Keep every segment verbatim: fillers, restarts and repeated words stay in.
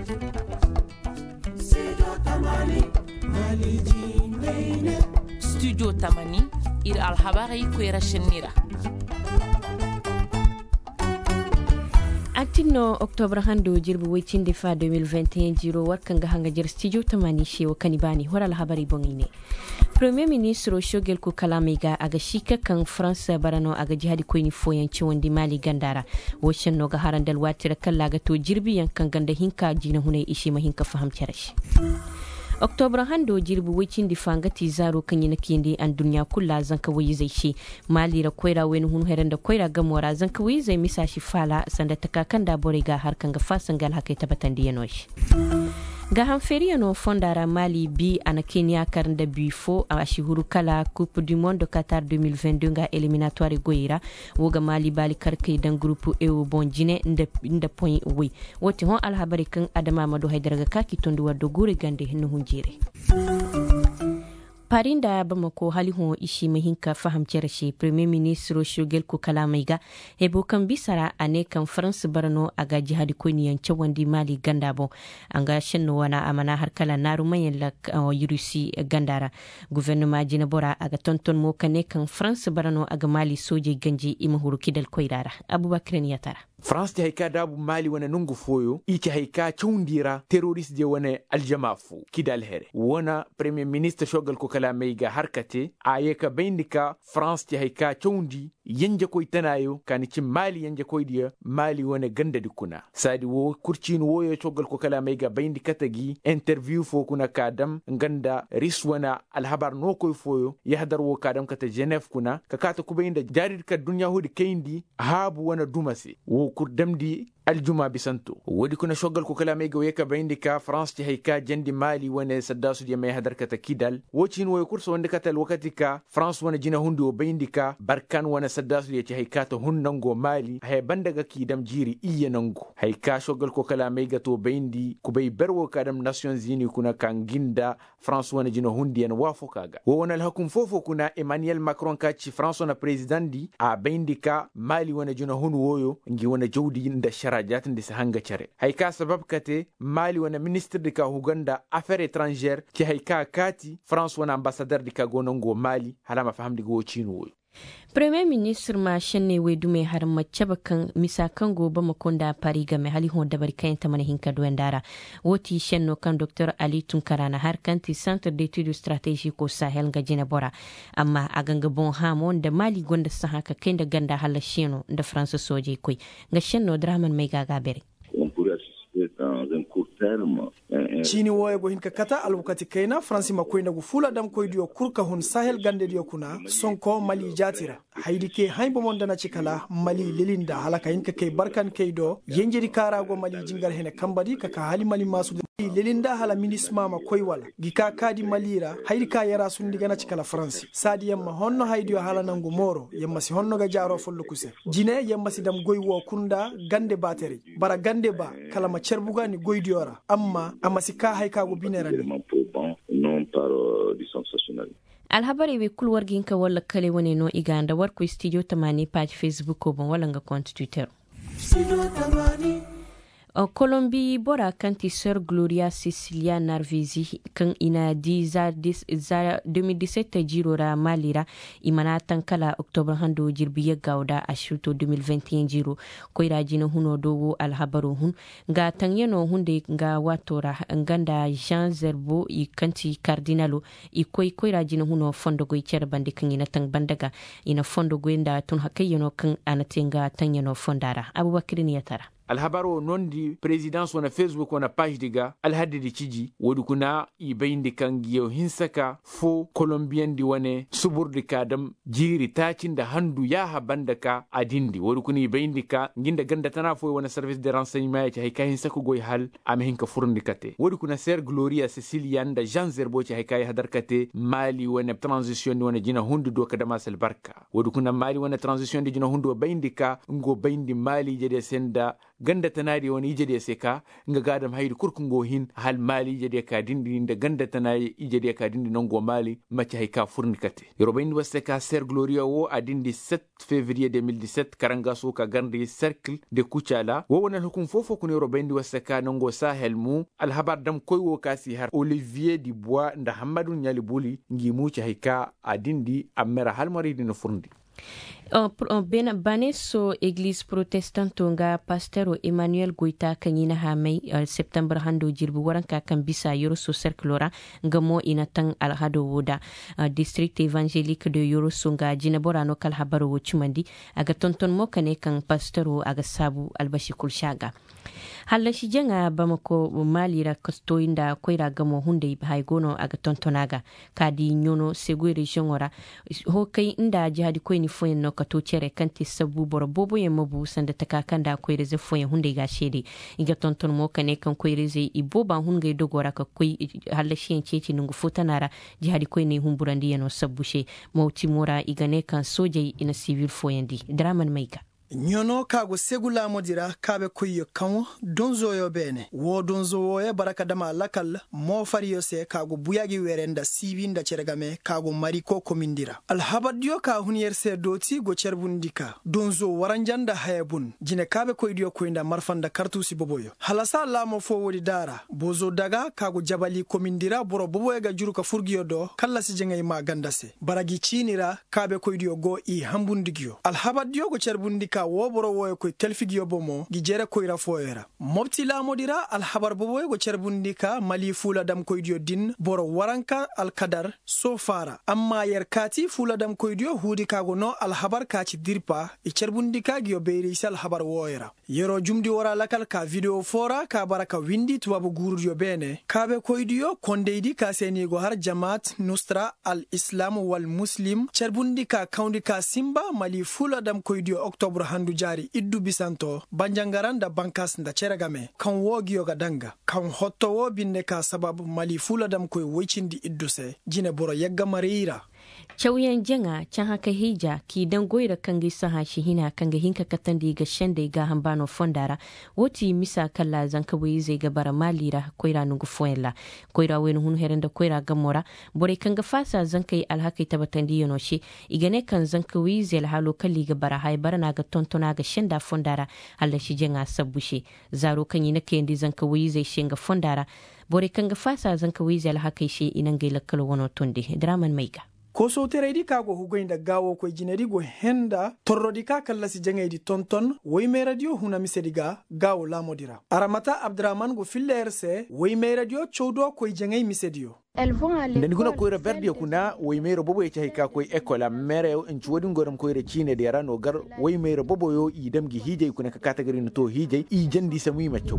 Studio Tamani ir alhabari kwera shenira. Actino Octobre hando jirbu wicin defa deux mille vingt et un jiro warkanga hanga jir studio Tamani shewa kanibani hora alhabari bongine. Premier ministre Shogel ku kalamiga aga shika kan France barano aga jihadi koyni foyanci wandi Mali gandara woshen no ga harandal watira kallaga to jirbi yankan ganda hinka jina hunay ishi ma hinka faham charash. Octobre hando jirbu wicin di fangati zaro kanyina kindi an dunya kulla zanka wayi zai shi Mali ra koira wen hun heranda koira gamora zanka wayi zai misashi fala sanda takakan da boriga har kanga fasangal hakai tabatan diyanosh. Ga hanferi no fondara Mali bi ana Kenya karnda bifo a shihuru kala Coupe du Monde Qatar deux mille vingt-deux ga eliminatoire goira woga Mali bali karke dan groupe E O bonjine nda nda point wi wote hon alhabari kan adama mado haydaraga kaki tondu waddo gure gande no hunjire Parinda Bamako haliho ishi mahinka fahamcere shi Premier Ministre Shogel ku kalamaiga hebo kan bisara ane kan France barano aga jihadi ko niyan cewandi Mali gandabo anga shenno wana amana har kala naru mayen la uh, yurusi gandara gouvernement jina bora aga tonton mo kane kan France barano aga Mali soje ganji imahuru kidal koirara Abubakar Niyatara France ti haika dabu Mali wana nungu foyo iti haika chundira terrorist je wana aljamafu kidal here wana Premier Ministre Shogel ku kalamaiga harkate ayeka bindika France ti haika chundi yanje koy tanayo kani ci Mali yanje koy dia Mali wana ganda dikuna sadi wo kurcin woyo Shogel ku kalamaiga bindika tagi interview fo kuna kadam ganda riswana alhabar no koy foyo yahdar wo kadam kata Genève kuna kakata kubayinda jarir ka dunya hudi kendi habu wana dumase wo kur damdi aljuma bisanto wodi kuna Shogel ku kalamaiga weka bindika France ti haika jandi Mali wana saddasu dia may hadar kata kidal wocin wo kurso wanda kata wakati ka France wana jina hundu bindika barkan wana saddasu ya ci haikata hunnango Mali hay bandaga kidam jiri iya nango haika Shogel ko kala mega to bendi ku bay berwo kadam Nations Unies kuna kanginda France wana jina hundi en wafo kaga wo wana alhakum fofo kuna Emmanuel Macron ka ci France wana president di a bindika Mali wana jina hunu woyo ngi wana jawdi nda sharajat ndi hanga chare haika sabab kate Mali wana ministre de ka Uganda affaires étrangères ci haika kati France wana ambassadeur de ka gonongo Mali halama faham digo chinu woyo Premier Ministre ma shenne wedume har macaba kan misakan gobe makonda pari game hali hon da barkayen ta mana hinka duwandara woti shenno kan Docteur Ali Tunkarana har kanti Centre d'études stratégiques au Sahel ga jina bora amma a ganga bon hamon da Mali gonda sa haka kai da ganda halashino da France soje koi ga shenno Draman mai gaga bere on pourrait assister dans un court terme chini woye go hinka kata alwakati kaina France makoy nagu fula dam koy dio kurka hun Sahel gande dio kuna sonko Mali jatira haydi ke haybo mon dana cikala Mali lilinda halaka hinka kay barkan kay do yenjeri karago Mali jingar hene kambadi kaka hali Mali masu lilinda hala minisma makoy wala gika kadi Malira haydi ka yara sundi gana cikala France sadi yamma honno haydi hala nangu moro yamma si honno ga jaro follu kuse jine yamma si dam goy wo kunda gande bateri bara gande ba kala ma cerbuga ni goy diora amma amma sika haika go binerande non par uh, du sensationnel alhabari we kulwar ginka wala kale woni no iganda war ko studio tamani page Facebook ko bon wala nga compte Twitter studio tamani o Colombie bora kanti Sœur Gloria Cecilia Narvisi kan ina di za, dis, za deux mille dix-sept jirora Malira imana tankala Octobre hando jirbiya gauda a shirto deux mille vingt et un jiro koira jina huno dogo alhabaru hun ga tanyeno hunde ga watora nganda Jean Zerbo i kanti cardinalo i koi koira jina huno fondo go cer bande kan ina tang bandaga ina fondo go inda tun hakayeno kan anatenga tanyeno fondara Abubakar Niyatara alhabaro nondi présidence wana Facebook wana page diga alhadi di ciji wodu kuna i bayindi kangiyo hinsaka fo Colombien di wane subur di kadam jiri tacin da handu ya habanda ka adindi wodu kuna i bayindi ka nginda ganda tana fo wana service de renseignement ya ci haika hinsaka goy hal ame hinka furundi kate wodu kuna Sœur Gloria Cecilia da Jean Zerbo ci haika ya hadar kate Mali wana transition di wana jina hundu do kadama sel barka wodu kuna Mali wana transition di jina hundu bayindi ka ngo bayindi Mali jede senda ganda tanari woni ijede seka nga gadam haydi kurkungo hin hal mali ijede ka dindi da ganda tanari ijede ka dindi nongo mali maci hayka furnikate yorobandi waseka ser gloria wo adindi sept février deux mille dix-sept karanga so ka gandi cercle de kuchala wo wona hukum fofo kun yorobandi waseka nongo sahel mu al habar dam koy wo kasi har Olivier Dubois nda Hamadou Nyali Buli ngi mu ci hayka adindi amera hal mari dina furndi Uh, ben baneso église protestante nga pasteur Emmanuel Goita kanyina ha mai uh, september hando jirbu waranka kan bisa yoroso cerclora ngamo inatan alhado woda uh, district évangélique de yoroso nga jinabora no kal habaru wuchumandi aga tonton mo kane kan pasteur aga sabu albashi kulshaga halla shi janga bamako malira kasto inda koira gamo hunde haygono aga tontonaga kadi nyono segwe region ora ho kai inda jihadi koini foyen no kato cere kanti sabu boro bobo ye mabu sanda takakanda koire ze foyen hunde ga shede iga tonton mo kane kan koire ze iboba hunge dogora ka koi halla shi enceci nungu futanara jihadi koini humburandi yano sabushe mauti mora igane kan soje ina civil foyendi draman maika nyono kago segula modira kabe kuyo kanwo donzo yo bene wo donzo wo e baraka dama lakal mo fariyo se kago buyagi werenda sivinda ceregame kago mariko komindira alhabadio ka hunyer se doti go cerbundika donzo waranjanda hayabun jine kabe koydio koinda marfanda kartusi boboyo halasa lamo fo wodi dara bozo daga kago jabali komindira boro boboye ga juru ka furgiyo do kala si jengay ma gandase baragi chinira kabe koydio go i hambundigyo alhabadio go cerbundika wo boro wo ko telfigiyo bomo gi jere ko ira foera mobti la modira al habar bobo go cerbundika mali fula dam ko idio din boro waranka al kadar so fara amma yerkati fula dam ko idio hudi kago no al habar ka ci dirpa e cerbundika gi obeyri sal habar woera yero jumdi wora lakal ka video fora ka baraka windi tubabu guru yo bene kabe ko idio kondeidi ka seni go har jamaat nusra al islam wal muslim cerbundika kaundika simba mali fula dam ko idio octobre handu jari iddu bisanto banjangaranda bankas nda ceregame kan wogiyo ga danga kan hotto wo binne ka sababu mali fula dam koy woicindi iddu se jine boro yagga marira Chauyan janga can haka hija ki dan goira kangi saha shi hina kanga hinka katandi ga shande ga hambano fondara woti misa kala zanka wi zai ga bara malira koira nungu foyella koira wenu hun herenda koira gamora bore kanga fasa zanka alhaka tabatandi yono shi igane kan zanka wi zai halo kalli ga bara hay bara na ga tontona ga shanda fondara alla shi janga sabbushi zaro kan yina kendi zanka wi zai shinga fondara bore kanga fasa zanka wi zai alhaka shi inanga lakkal wono tondi draman maiga ko so teredi kago hugoinda gawo ko jineri go henda torrodi ka kala si jangaydi tonton way me radio huna misediga gawo la modira aramata abdraman go fillerse way me radio chowdo ko jangay misedio ndani guna koyra verdi kuna way mero bobo e ka koy école mere en chwodi ngoram koyra chine de rano gar way mero bobo yo idam gi hije kuna ka category no to hije i jandi samui maccho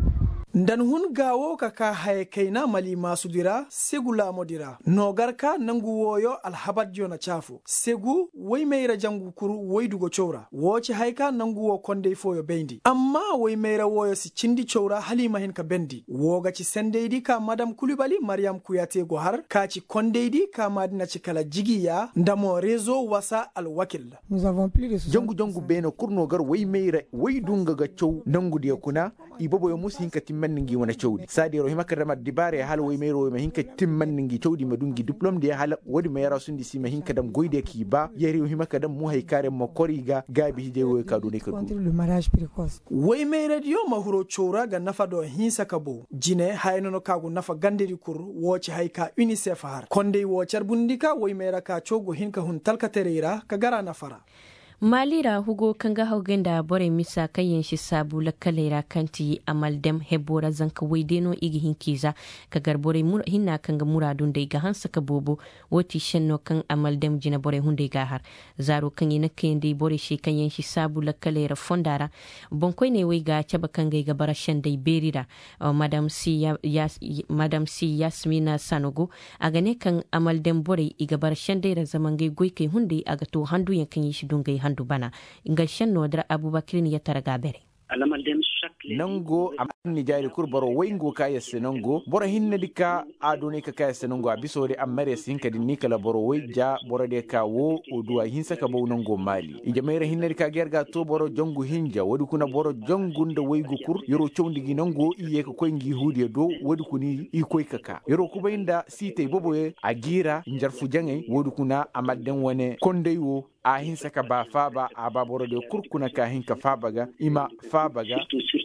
ndan hun gawo ka ka hay kaina mali masudira segu la modira nogarka nangu woyo alhabat jona chafu segu way meira jangu kuru waydugo chowra woci hayka nangu wo konde foyo bendi amma way meira woyo si cindi chowra halima hen ka bendi woga ci sendeydi ka madam kulibali mariam kuyate go har ka ci kondeydi ka madina ci kala jigiya ndamo réseau wasa al wakil nous avons plus de jangu jangu beno kurno gar way meira waydunga ga chow nangu de kuna ibobo yo musin ka timmanningi wona chowdi sadi ro himaka rama dibare hal way mero ma hinka timmanningi chowdi madungi diplôme de hal wodi mayara sundi sima hinka dam goyde ki ba yeri himaka dam mu hay kare mo koriga gabi hije way kadu ne kadu contre le mariage précoce way me radio mahuro chowra ga nafa do hinsa kabo jine hayno kagu nafa gandiri kur woci hayka unicef har konde wo charbundika way mera ka chogo hinka hun talkaterera ka gara nafara malira hugo kanga haugenda bore misa kayen shi sabu la kalera kanti amaldem hebora zanka weideno igi hinkiza ka garbore mur hinna kanga muradun dai ga hansa ka bobo woti shenno kan amaldem jina bore hunde ga har zaro kan yina kendi bore shi kayen shi sabu la kalera fondara bonkoy ne we ga chaba kanga ga barashan dai berira uh, madam si ya, yas, madam si yasmina sanogo agane kan amaldem bore iga barashan dai ra zamangai goike hunde aga to handu yankan yi shi dungai handu bana inga shan nodra abubakar ya taraga bere nango amni jari kur boro wengo kaya senongo boro hinna dika adone ka kaya senongo abisore amare sinka di nikala boro weja boro de ka wo odua hinsa ka bo nango mali ijamere hinna dika gerga to boro jongu hinja wadu kuna boro jongu nda weygo kur yoro chowndi gi nango iye ko koyngi hude do wadu kuni i koy kaka yoro kubainda site boboye agira njarfu jangai wadu kuna amadden wone kondeyo a hinsa ka ba faba aba boro de kurkuna ka hinka fabaga ima fabaga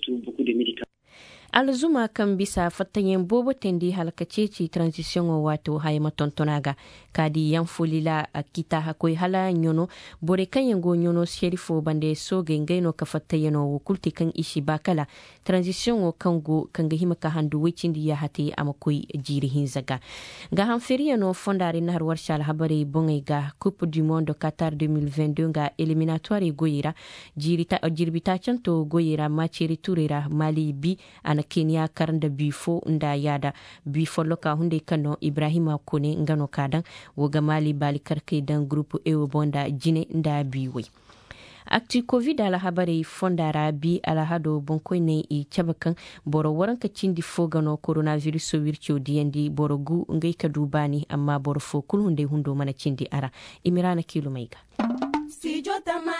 alzuma kan bisa fatayen bobo tendi halakaceci transition o wato hayma tontonaga kadi yan fulila kita hakoi hala nyono bore kanyengo nyono sherifo bande soge ngaino ka fatayeno wukulti kan ishi bakala transition o kango kanga hima ka handu wicindi ya hati amakoi jiri hinzaga ga hanferiya no fondari na harwar shal habari bongaiga coupe du monde Qatar deux mille vingt-deux ga eliminatoire goyira jirita jirbita chanto goyira machiri turira Mali bi na Kenya karanda bifo nda yada bifo loka hunde kano Ibrahima Kone ngano kadan woga Mali bali karke dan grupu ewo bonda jine nda biwe akti covid ala habari fondara bi ala hado bonkoy ne i chabakan boro waranka cindi fogano coronavirus so wircho diendi boro gu ngai kadubani amma boro fo kulhunde hundo mana cindi ara imirana kilo maiga Studio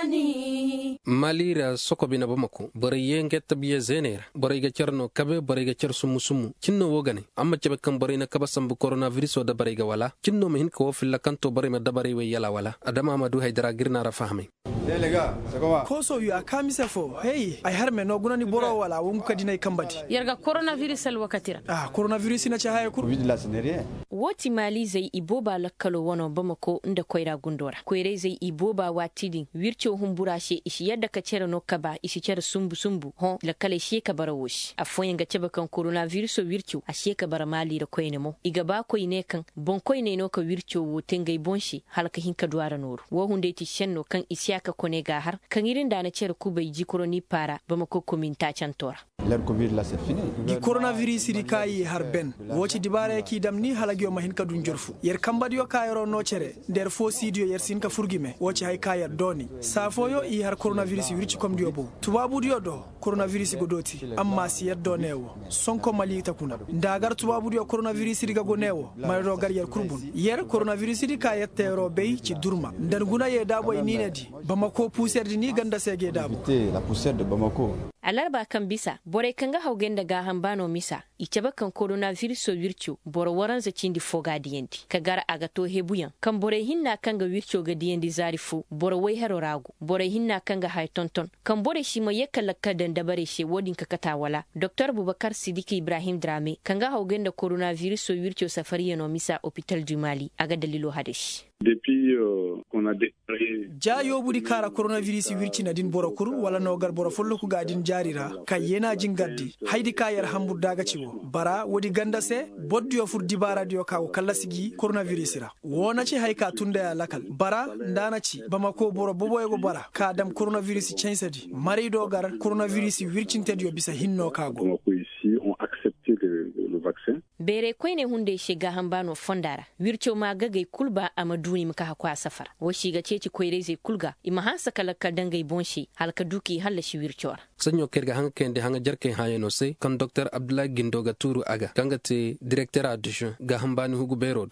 Tamani Malira soko bina bamako bari yenge tabiye zenera bari ga cerno kabe bari ga cer sumu sumu cinno wogane amma cebe kan bari na kaba sambu coronavirus da bari ga wala cinno me hin ko filla kanto bari ma dabari we yala wala adama amadu haydara girna ra fahmi delega sakowa koso yu akamise fo hey ay harme no gunani boro wala won kadinay kambati yarga coronavirus al wakatira ah coronavirus na cha haye kur covid la senerie woti Mali zai iboba lakkalo wono bamako nda koira gundora koire zai iboba watidin wircho humbura she ishi yadda ka cere no kaba ishi cere sumbu sumbu ho la kale she ka bara wosh afoyen ga cebe kan coronavirus wircho a she ka bara Mali da koine mo iga ba koine kan bon koine no ka wircho woten gai bonshi halka hinka duara noru wo hunde ti shenno kan isyaka kone ga har kan irin da na cere ku bai ji koroni para bamako kominta cantora la covid la c'est fini gi coronavirus ri kai har ben woci dibare ki damni halagyo mahin ka dun jorfu yer kambadi yo kayro no cere der fo sidio yer sin ka furgime woci hay kayar doni safo yo i har coronavirus wirci kom dio bo tubabu dio do coronavirus go doti amma si yer do newo sonko Mali takuna ndagar tubabu dio coronavirus ri go newo may do gar yer kurbun yer coronavirus ri kayat tero be ci durma dan guna ye dabo ni nedi bamako pousser di ni ganda sege dabo la poussière de Bamako alarba kan bisa bore kanga haugen daga hambano misa iceba kan coronavirus so wircho boro waran za cindi foga diyendi kagara aga to hebuyan kan bore hinna kanga wircho ga diyendi zarifu boro wai haro ragu bore hinna kanga hay tonton kan bore shi ma yakala kadan da bare she wodin ka kata wala Dr Bubakar Sidiki Ibrahim Drame kanga haugen da coronavirus so wircho safari no misa hospital du Mali aga dalilo hadashi depuis euh, qu'on a déclaré ja yo budi kara coronavirus wirci na din boro kur wala no gar boro follo ku gadin jarira kay yena jingaddi haydi kayar hambur daga ciwo bara wodi ganda se boddi yo fur dibara dio kaw kala sigi coronavirus ra wona ci hayka tunda ya lakal bara ndana ci bamako boro boboyego bara ka dam coronavirus chensedi mari do gar coronavirus wircinte dio bisa hinno kago ici ont accepté le, le vaccin bere koine hunde shiga hambano fondara wircho ma gagai kulba amaduni maka hakwa safar wo shiga ceci koire zai kulga ima hansa kala ka dangai bonshi halka duki halla shi wirchora sanyo kerga hanga kende hanga jarke hayeno se kan Dr Abdullah Gindoga Turu aga kanga te directeur adjoint ga hambani hugu berodo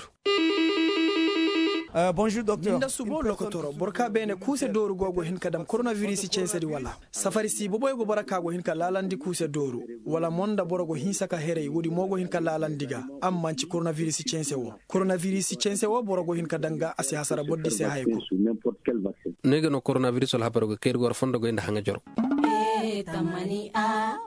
Uh, bonjour docteur. Ninda subo lokotoro borka bene kuse doru gogo hin kadam coronavirus chensedi wala. Safari si boboy go baraka go hin ka lalandi kuse doru wala monda borogo hin saka here wudi mogo hin ka lalandiga amman ci coronavirus chense wo. Coronavirus chense wo borogo hin ka danga asi hasara boddi se hayko. Nega no coronavirus wala habarogo kergo fondo go inda hanga joro. Eh tamani a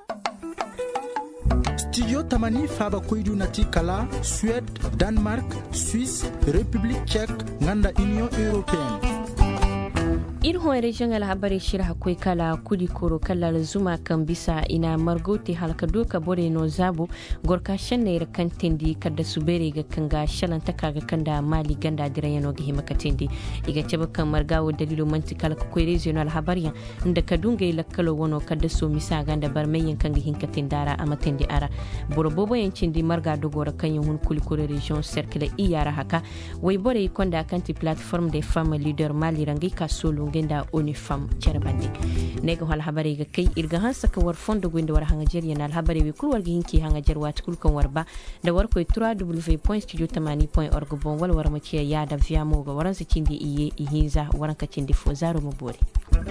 Studio Tamani faba koydu nati kala Suède, Danemark, Suisse, République tchèque, nganda Union européenne. irho region al habari shira hakoi kala kudi koro kala zuma kan bisa ina margote halka doka bore no zabo gorka shanne kan tendi kada subere ga kanga shalanta kaga kanda Mali ganda dirayano ga himaka tendi iga ceba kan margawo dalilo mantikal ko regional habari inda kadunga lakkalo wono kada so misa ganda barmeyen kanga hinka tendara amatendi ara borobobo yancindi marga dogora kanyen hun kulikore region cercle iyara haka way bore konda kanti platform des femmes leader Mali rangi ka solo da Unifam Charbande nega hal habari ga kai irga han saka war fondo gwinde war hanga jer yana habari wi kulwar gi hinki hanga jer wat kulkan warba da war koy w w w point studio tamani point org bon wal war maciya ya da via mo ga waran sa cindi iye ihinza waran ka cindi fo zaro mo bore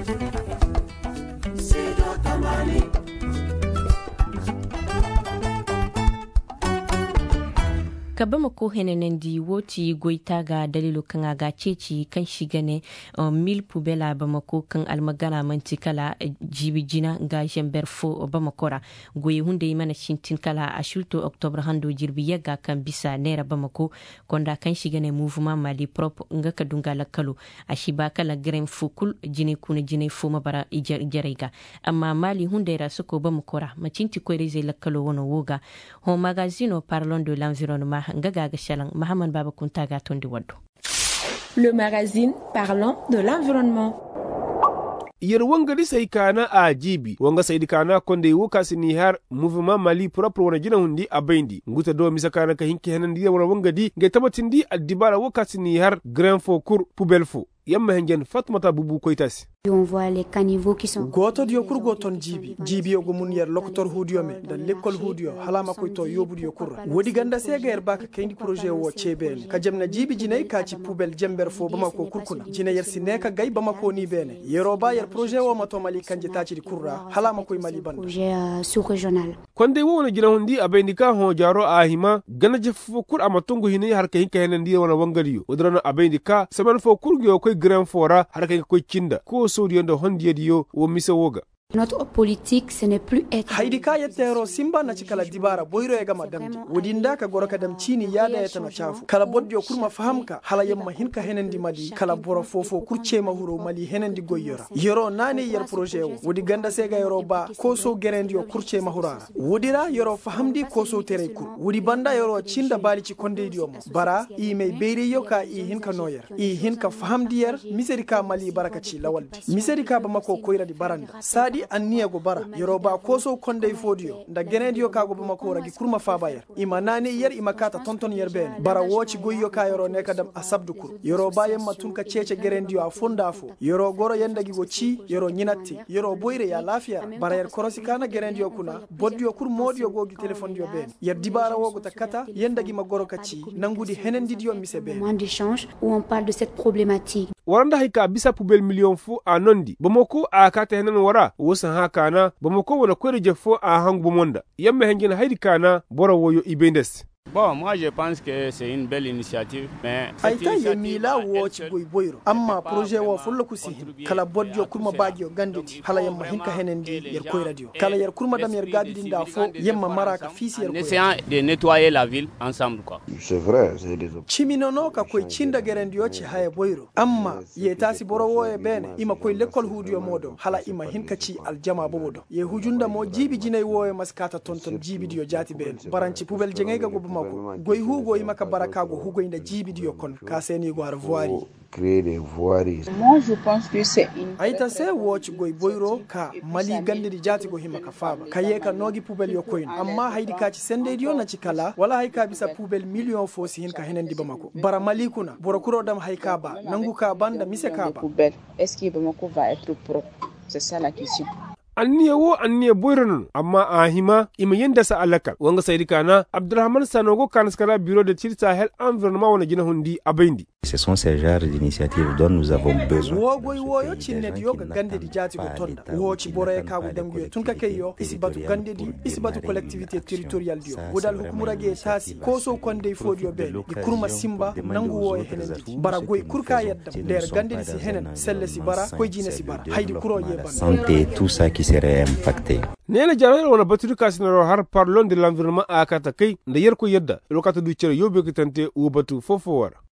ka bama ko henenen di woti goita ga dalilu kan ga ceci kan shiga ne um, mil pubela bama ko kan almagana mantikala jibi jina ga jember fo bama kora goyi hunde mana shintin kala a shulto october hando jirbi yaga kan bisa nera bama ko konda kan shiga ne mouvement mali prop nga ka dunga lakalo a shiba kala grem fukul jine kuna jine fo mabara ijarega amma mali hunde ra suko bama kora macinti ko reze lakalo wono woga ho magazino parlons de l'environnement. Le magazine parlant de l'environnement. Yer wanga di sai kana a jibi wanga sai kana konde wuka sini har mouvement mali propre wana jina hundi abendi nguta do misa kana ka hinki hanan di wana wanga di nge tabatin di addibara wuka sini har grand fo kur poubelle fo yamma hengen fatmata bubu koitas on voit les caniveaux qui sont goto dio kurgo ton jibi jibi yogo mun yer lokotor hudio me da l'école hudio halama koy to yobu dio kurra wodi ganda sega yer baka kendi projet wo cheben ka jamna jibi jinay ka ci poubelle jember fo bama ko kurkuna jina yer sineka gay bama ko ni bene yero ba yer projet wo mato mali kanje ta ci kurra halama koy mali banda projet uh, sous régional konde wo wona jina hundi abendika ho jaro ahima gana je fo kur amatungu hini har ka hinka henen di wona wangaliyo odrano abendika semen fo kurgo koy grand fora har ka koy cinda ko sodiyo ndo hondiye diyo wo mise woga. Notre politique ce n'est plus être haydi ka yettero simba na cikala dibara boyro e gama damdi wodinda ka goroka dam cini yada yeta na chafu kala bodjo kurma fahamka hala yamma hinka henendi mali kala boro fofo kurce ma huro mali henendi goyyora yoro nani yer projet wo wodi ganda sega yoro ba ko so gerendi yo kurce ma hurara wodira yoro fahamdi ko so tere kur wodi banda yoro cinda bali ci konde diyo mo bara i me beeri yo ka i hinka noyer i hinka fahamdi yer miserika mali barakaci lawaldi miserika ba mako koyra di baranda sadi anniya go bara yoruba koso konde fodio nda genedio kago bama ko ragi kurma fabayar ima nani yer ima kata tonton yer ben bara woci goyyo ka yoro ne kadam asabdu kur yoruba yemma tun ka cece gerendio a fonda fo yoro goro yendagi go ci yoro nyinatti yoro boyre ya lafiya bara yer korosi kana gerendio kuna boddio kur modio gogi telephone dio ben yer dibara wogo takata yendagi ma goro kaci nangudi henendi dio mise ben moment d'échange où on parle de cette problématique waranda hika bisa poubelle million fu a nondi bamako a kata henen wara wosan haka na bamako wala kwere jefo a hangu monda yamma hengina haidi kana bora woyo ibendes. Bon, moi je pense que c'est une belle initiative, mais aita yemila woci boy boyro amma projet wo fullo kusi kala bodjo kurma bagio ganditi hala yamma hinka henendi yer koy radio kala yer kurma dam yer gaddi da fo yemma maraka fisi yer koy essayant de nettoyer la ville ensemble quoi. C'est vrai, c'est des chiminono ka koy cinda gerendio ci haye boyro amma ye tasi boro wo e bene ima koy lekol hudio modo hala ima hinka ci aljama bobodo ye hujunda mo jibi jinay wo e maskata tonton jibi dio jati ben baranci poubelle jengayga go goy hugo yi maka baraka go hugo inda jibi diyo kon ka seni go ar voirie créer des voiries. Moi je pense que c'est une aita se watch goy boyro ka mali gande di jati go himaka faba kaye ka nogi poubelle yo koyin amma haydi ka ci sende diyo na cikala wala hayka bisa poubelle million fo si hin ka henen di bamako bara mali kuna boro kuro dam hayka ba nangu ka banda mise ka ba poubelle est-ce que Bamako va être propre, c'est ça la question. anniya wo anniya boyron amma ahima ima yenda sa alaka wanga saydi kana Abdurrahman Sanogo kanskara bureau de tir Sahel environnement wana jina hundi abendi. Ce sont ces genres d'initiatives dont nous avons besoin. wo goy woyo cinne diyo ga gande di jati go tonda wo ci boroye ka go danguyo tun ka kayo isibatu gande di isibatu collectivité territoriale diyo wodal hukumura ge tasi ko so konde fodio be di kurma simba nangu wo henendi bara goy kurka yadda der gande di si henen selle si bara koy jine si bara haydi kuro yeba santé tout ça qui serait impacté. Nena jaral wana baturi kasinaro har parlons de l'environnement akata kai da yarko yadda lokata du cere yobe kitante wo batu fofo wara